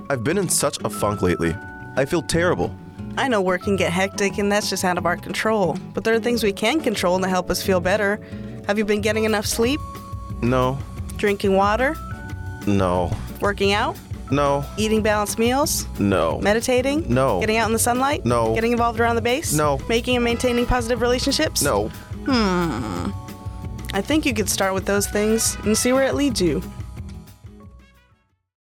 I've been in such a funk lately. I feel terrible. I know work can get hectic and that's just out of our control, but there are things we can control to help us feel better. Have you been getting enough sleep? No. Drinking water? No. Working out? No. Eating balanced meals? No. Meditating? No. Getting out in the sunlight? No. Getting involved around the base? No. Making and maintaining positive relationships? No. I think you could start with those things and see where it leads you.